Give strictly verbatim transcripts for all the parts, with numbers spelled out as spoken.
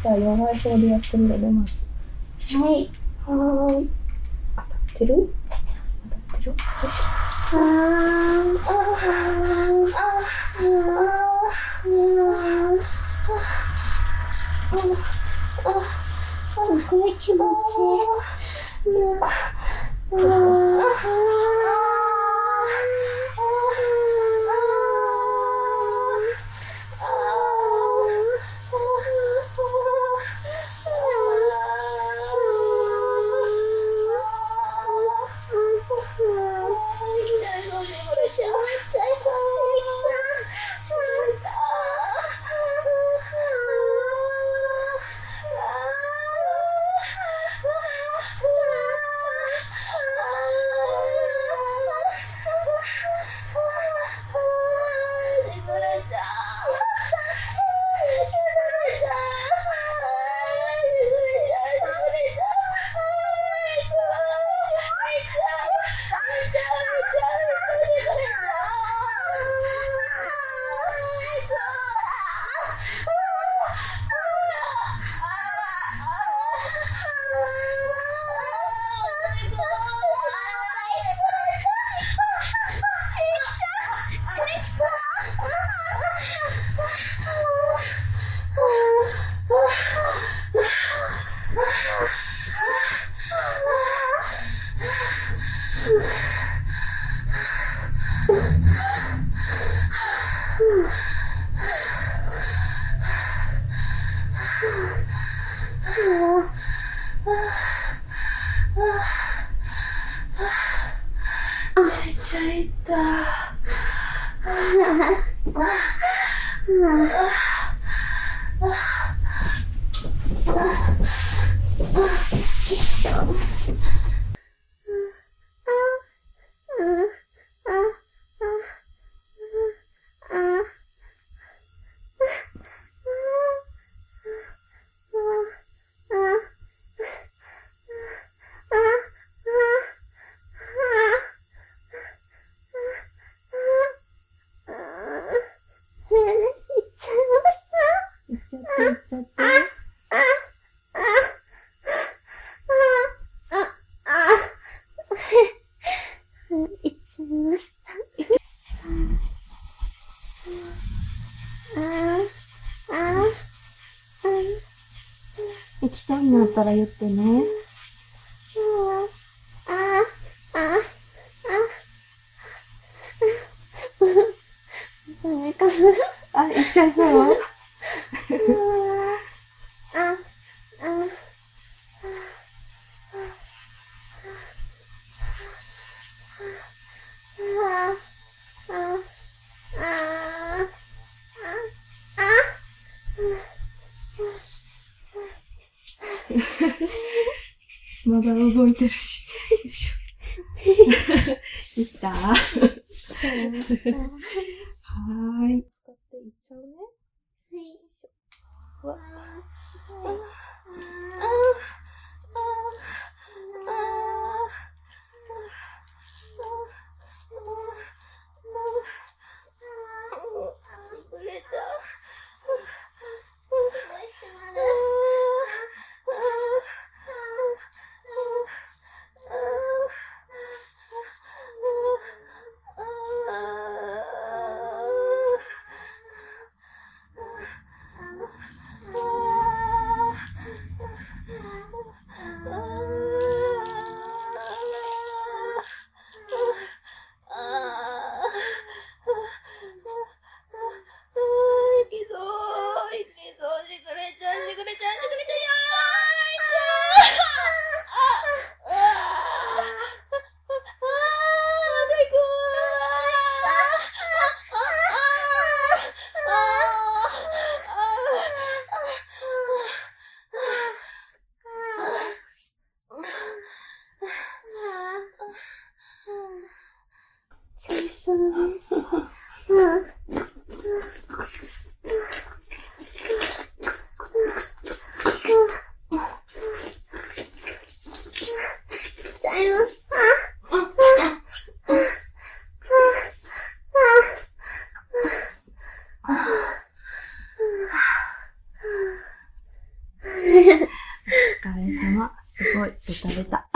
じゃあ弱い方でやってみれます。 はい。 はーい。当たってる？当たってる？よいしょ。 あー、あー、あー、あー、あー、すごい気持ちいい。うん、あー、 めっちゃいった。 行きそうになったら言ってね。あ、行っちゃいそう。まだ動いてるし。よいしょ。いった？はーい。 使っていっちゃうね。 はい。 うわ。 すごい、ベタベタ。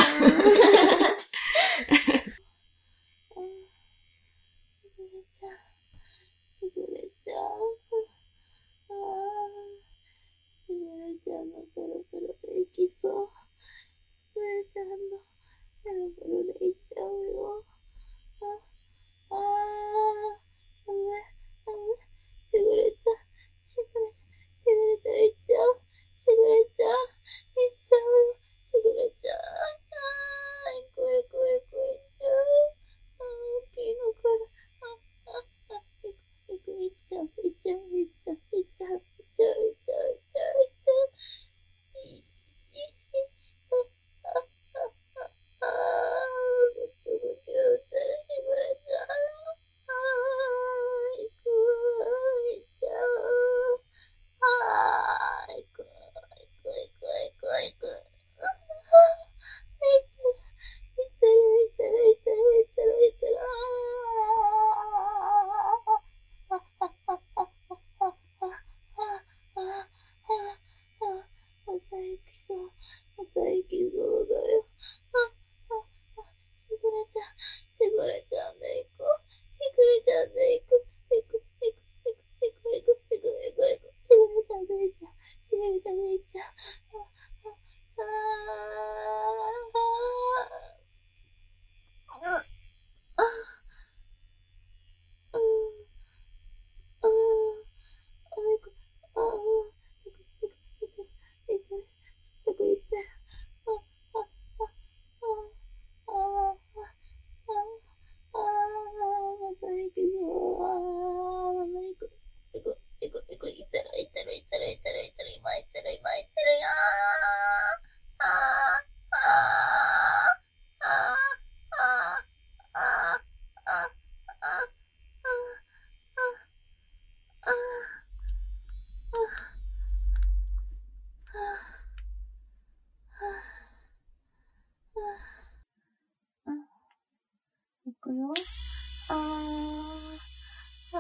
いくよ。あー、あー、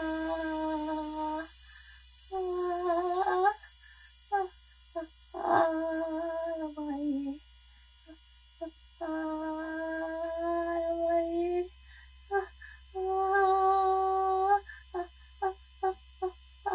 あー、あー、あー、やばい。あー、やばい。あ、あー、あ、あ、あ、あ、あ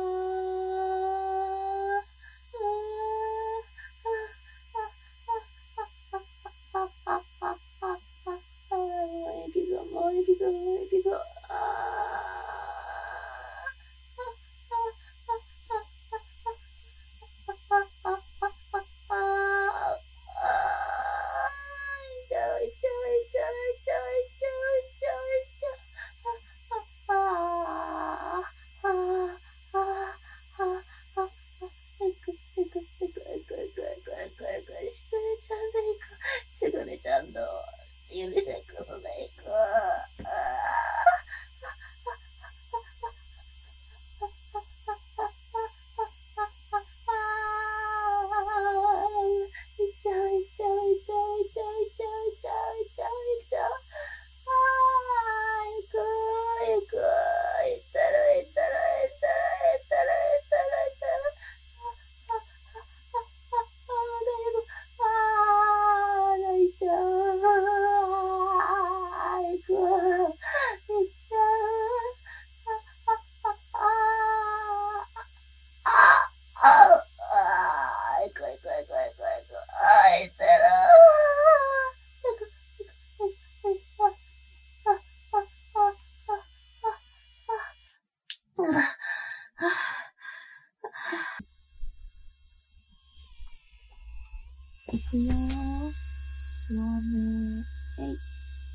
いくよー。ワン、えい。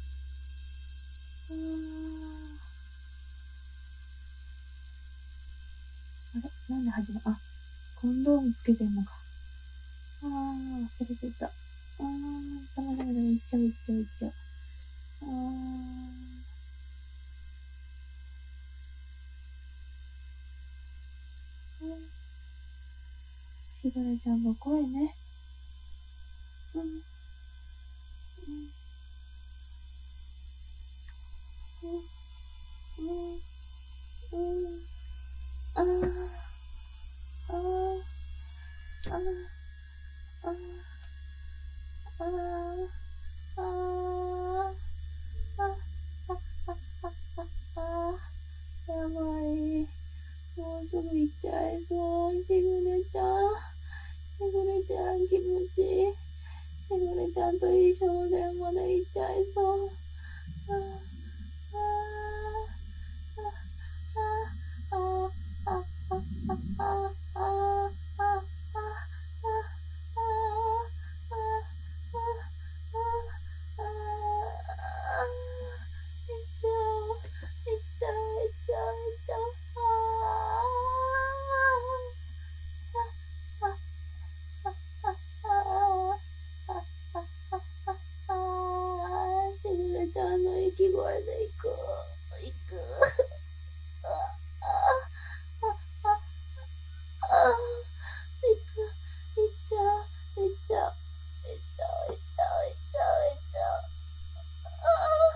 あれなんで始め、あ、コンドームつけてんのか。あー、忘れてた。あー、ダメダメダメ、いっちゃういっちゃういっちゃう。あー、しばらちゃんの声ね。うん、うん、うん、うん、うん、あー、あー、あー、あー、 あーあーあああやばい。もうすぐ行っちゃいそう。しぐれちゃん。しぐれちゃん気持ちいい。しぐれちゃんと一緒でまで行っちゃいそう。あああああああああああちゃんの息声で行く行くあああああ行く行っちゃう行っちゃう行っちゃう行っちゃう行っちゃう行っちゃうあ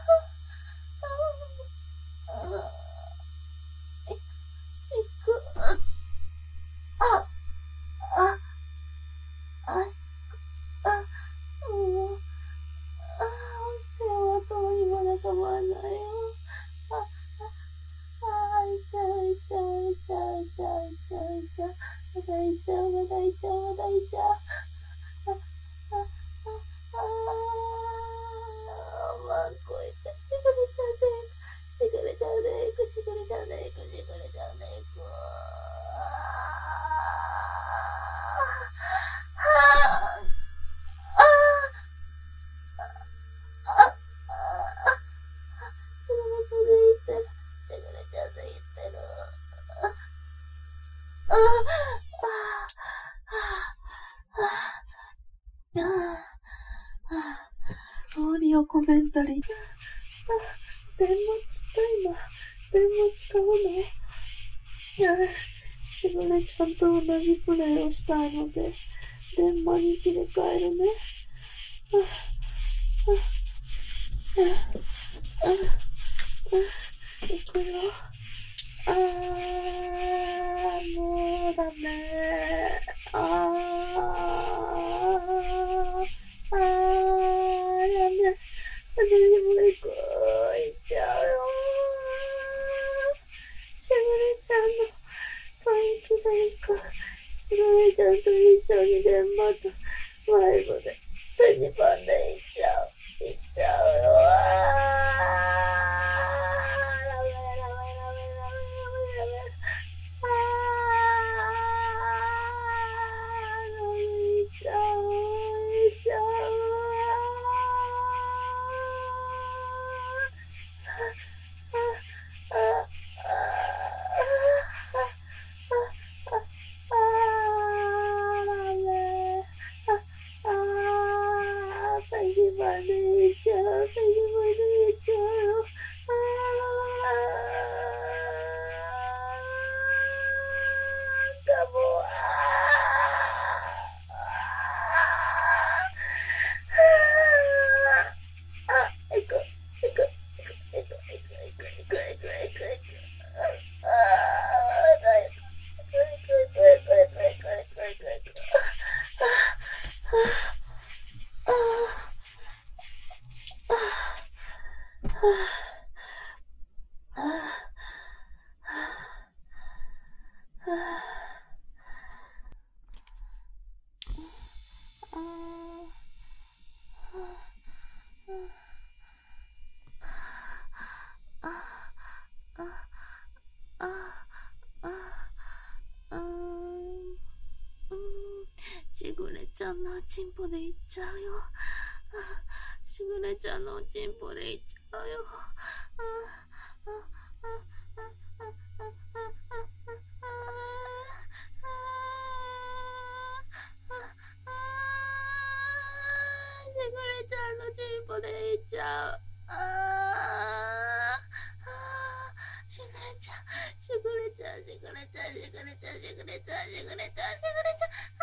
あああ行くああああもうああ温泉は遠いまで止まらないよああいっちゃういっちゃういっちゃういっちゃういっちゃういっちゃうまだいっちゃうまだいっちゃうまだいっちゃうああああまあこういったしぐれちゃうでしぐれちゃうでいくしぐれちゃうでいくしぐれちゃうでいくオーディオコメンタリー。電話つった今。電話使うの？しぐれちゃんと同じプレイをしたいので、電話に切り替えるね。いくよ。あー、もうダメ。あー、あー、やめ。私も行く。行っちゃうよ。しぐれちゃんの吐息で行く。しぐれちゃんと一緒に電話と迷子で手にパンで行っちゃう。行っちゃうよ。しぐれちゃんのおちんぽでいっちゃうよ。しぐれちゃんのおちんぽでいっちゃうよ。しぐれちゃんのちんぽでいっちゃう。しぐれちゃん、しぐれちゃん、しぐれちゃん、しぐれちゃん、しぐれちゃん、しぐれちゃん、しぐれちゃん。